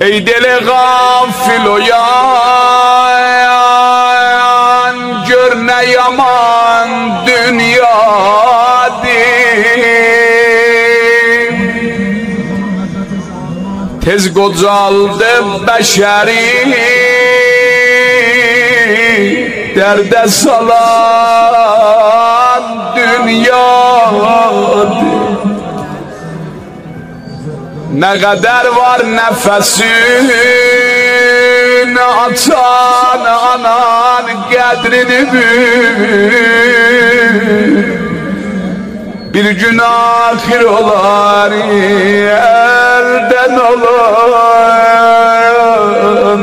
ey deli gafil uyan, gör ne yaman dünyadır. Tez qocaldı beşeri, derde salan dünyadır. Ne kadar var nefesin atan anan kadrini bil. Bir gün ahir olar elden olan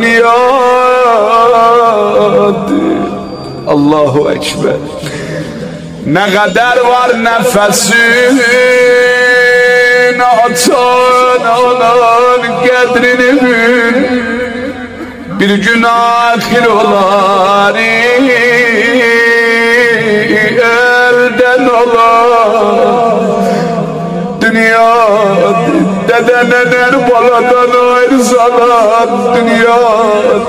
dünyadır. Allahu Ekber. Ne kadar var nefesin atan anan kadrini bil. Bir gün ahir olar elden olan dünyadır. Dede neler baladan ayrısalar dünyadır.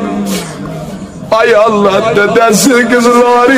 Ay Allah, dedesi kızlar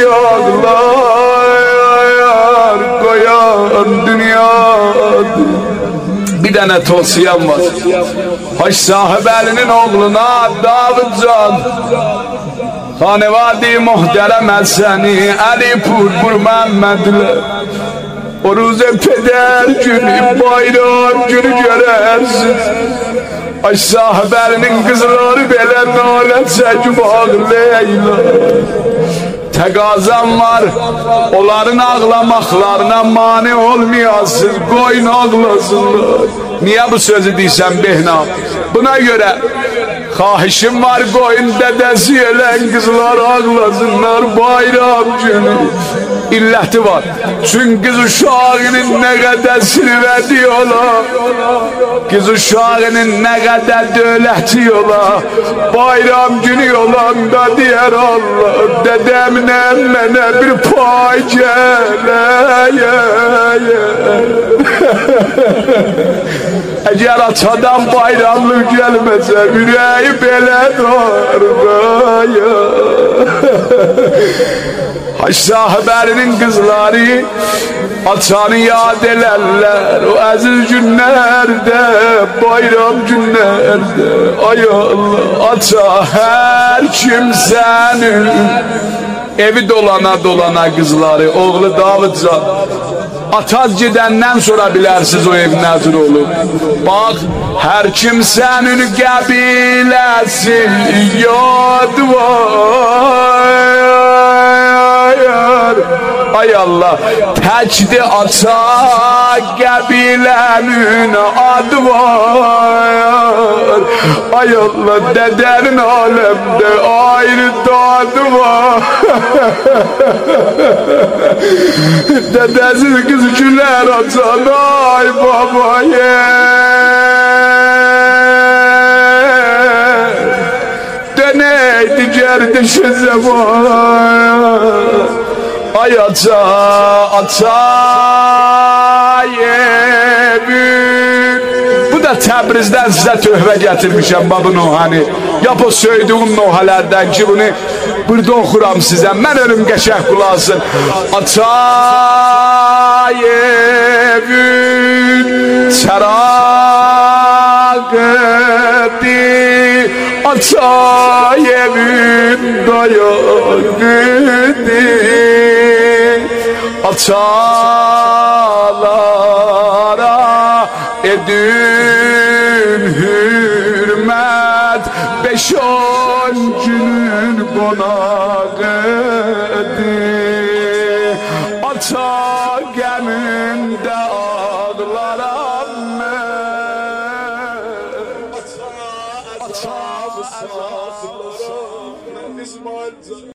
yağlar koyan dünyadır. Bir tane tavsiyem var. Haç Sahibeli'nin oğluna Davudcan, Hanevadi muhterem Eseni Ali Pur Mehmet'le o ruze peder günü bayram günü görersin. Haç Sahibeli'nin kızları belen nalet secbağ Leyla. Tegazem var, onların ağlamaklarına mani olmayasın, koyun ağlasınlar. Niye bu sözü deysen Behnam? Buna göre kahişim var, koyun dedesi ölen kızlar ağlasınlar bayram günü. İlleti var. Çünkü kız uşağının ne kadar sirvediyorlar, kız uşağının ne kadar dövletiyorlar. Bayram günü olanda diğer Allah, dedemle emmene bir pay gele. Eğer atadan bayramlık gelmese yüreği bele dargaya. Haç Sahibeli'nin kızları atanı yad ederler o aziz günlerde, bayram günlerde. Ay Allah, ata her kimsenin evi dolana dolana kızları, oğlu Davudcan. Ataz gidenden sonra bilersiz o ev nezir olur. Bak, her kimsenin kabilesi yad var. Ay Allah, tecdi ata kabilenin adı var. Ay Allah, dedenin alemde ayrı tadı var. Dedesiz kız güler atan ay babaya. Döneydi gerdişi zaman. Ay ata, ata yemin. Bu da Təbrizdən size töhve getirmişim babı Nuhani. Yap o söylediğim Nuhalerden ki bunu burada okuram size. Ben ölüm geçek kulasın. Ata yemin çaragıdi, ata yemin dayagıdi. Atalara edin hürmet, 5-10 günün konağı. Ata